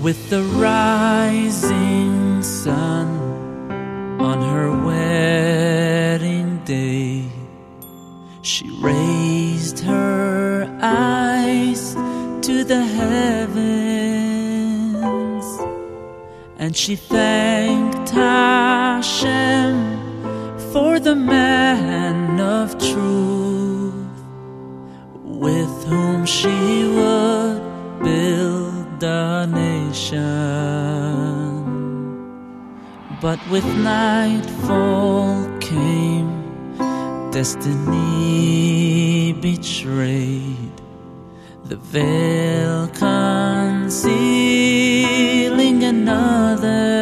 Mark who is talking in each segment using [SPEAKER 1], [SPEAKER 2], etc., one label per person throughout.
[SPEAKER 1] With the rising sun on her wedding day, she raised her eyes to the heavens, and she thanked Hashem for the man of truth, with whom she would build a nation. But with nightfall came destiny betrayed, the veil concealing another.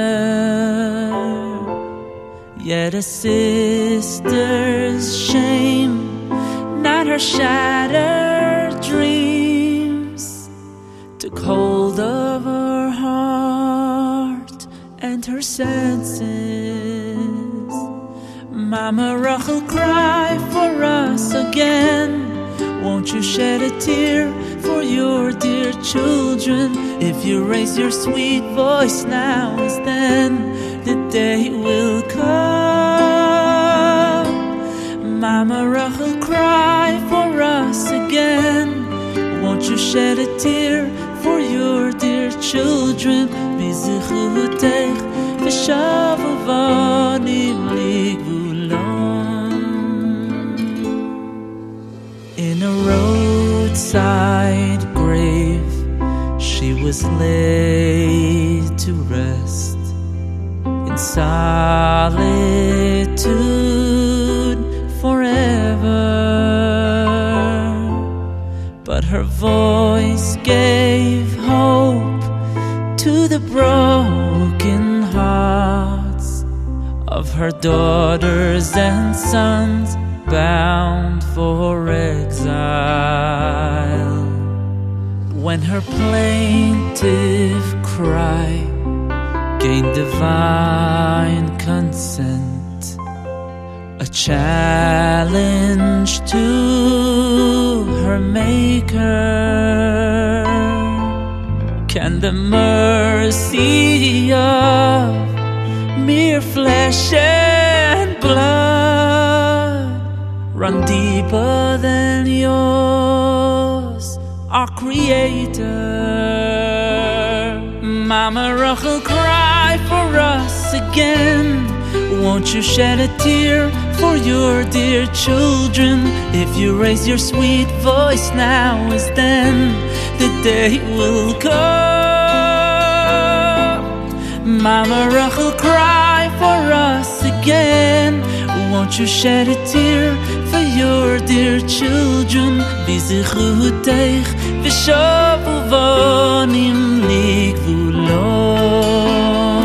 [SPEAKER 1] Yet a sister's shame, not her shattered dreams, took hold of her heart and her senses. Mama Rachel, cry for us again. Won't you shed a tear for your dear children? If you raise your sweet voice now, as then the day will come. Mama Rachel, cry for us again. Won't you shed a tear for your dear children? B'zichutech v'shavu vanim ligvulon. In a roadside grave she was laid to rest, in solitude forever. But her voice gave hope to the broken hearts of her daughters and sons bound for exile. When her plaintive cry gained divine consent, a challenge to her maker, can the mercy of mere flesh and blood run deeper than yours, our Creator? Mama Rachel, cry for us again. Won't you shed a tear for your dear children? If you raise your sweet voice now, as then the day will come. Mama Rachel, cry for us again. Won't you shed a tear for your dear children? B'zichutech v'shavu vanim ligvulon.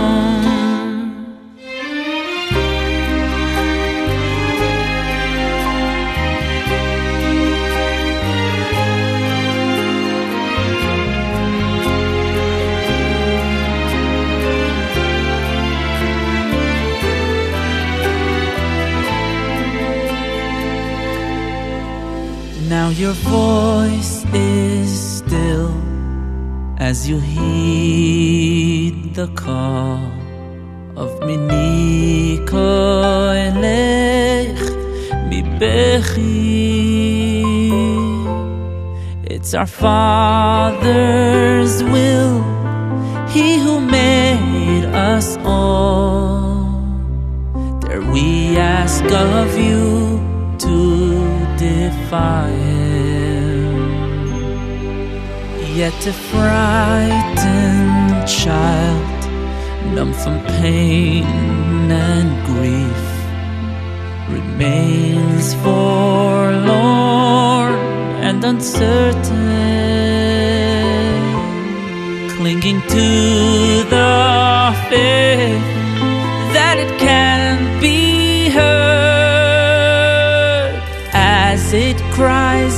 [SPEAKER 1] Now your voice is still as you heed the call of Miniko elech mi bechi. It's our Father's will, He who made us all. There we ask of you to defy Him. Yet a frightened child, numb from pain and grief, remains forlorn and uncertain, clinging to the faith that it can be heard as it cries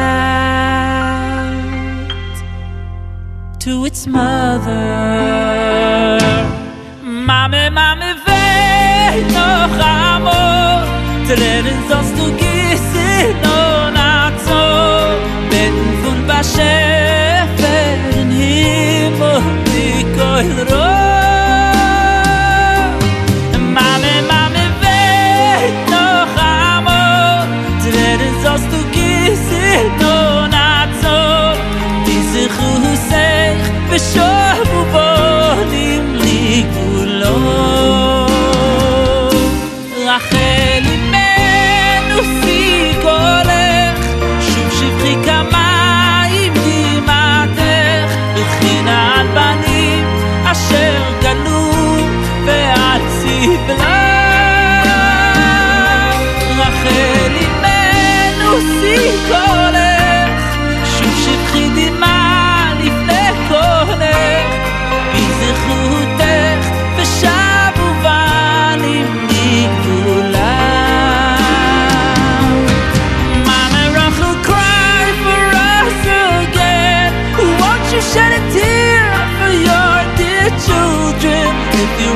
[SPEAKER 1] out to its mother. Mame, mame, vei noch amor, Tränen sollst du gießen und so, beten von Bashefer in Himmel,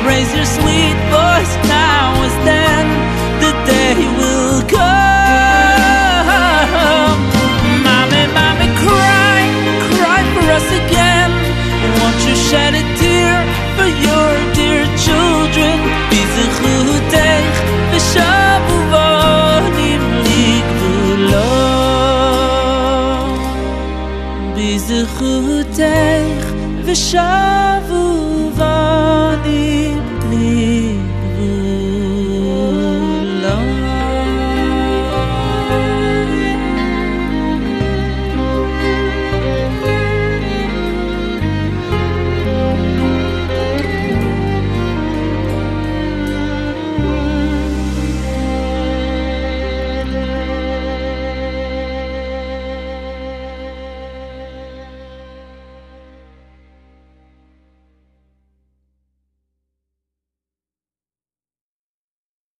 [SPEAKER 1] raise your sweet voice now as then, the day will come. Mommy, mommy, cry, cry for us again. Won't you shed a tear for your dear children? Bizichutech v'shavuvonim ligvulo. Bizichutech v'shavuvonim